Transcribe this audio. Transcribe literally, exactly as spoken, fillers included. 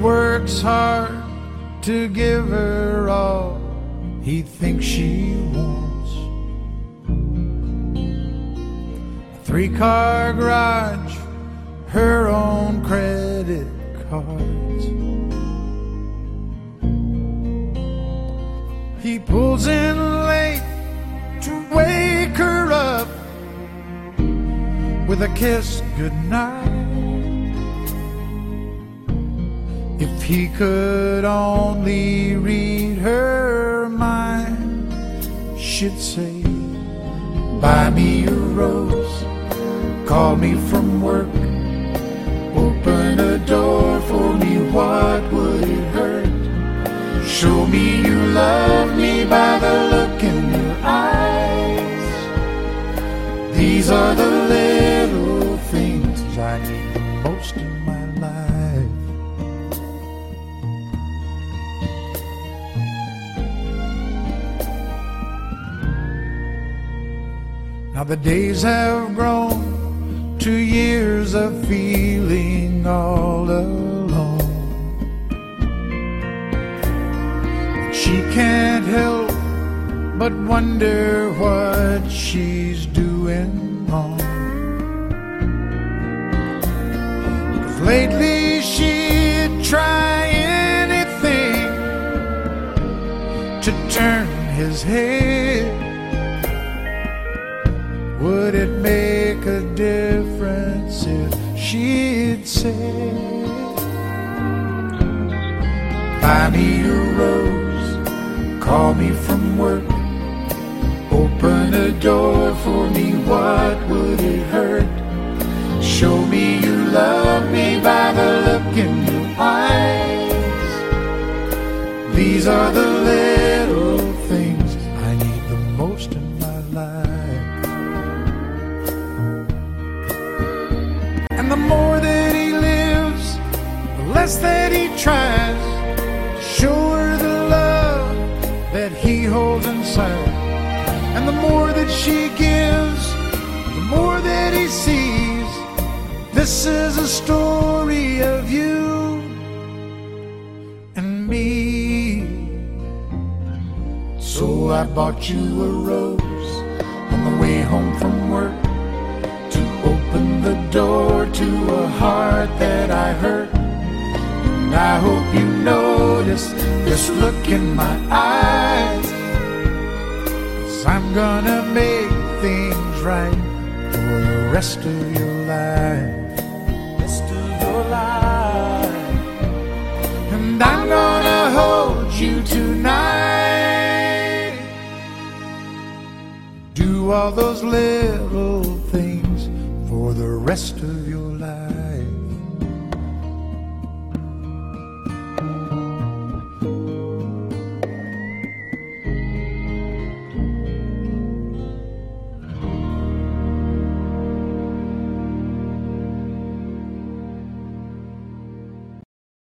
works hard to give her all he thinks she wants. A three-car garage, her own credit cards. He pulls in late to wake her up with a kiss goodnight. If he could only read her mind, she'd say, buy me a rose, call me from work, open a door for me, what would it hurt? Show me you love me by the look in your eyes. These are the little things I need the most in my life. Now the days have grown to years of feeling all alone. She can't help but wonder what she's doing wrong. 'Cause lately she'd try anything to turn his head. Would it make a difference if she'd say, buy me a rose, call me from work, open a door for me, what would it hurt? Show me you love me by the look in your eyes. These are the little things I need the most in my life. And the more that he lives, the less that he tries to show her the love that he holds inside. And the more that she gives, the more that he sees. This is a story of you and me. So I bought you a rose on the way home from work, to open the door to a heart that I hurt. And I hope you notice this look in my eyes, 'cause I'm gonna make things right for the rest of your life. Rest of your life. And I'm gonna hold you tonight. Do all those little things for the rest of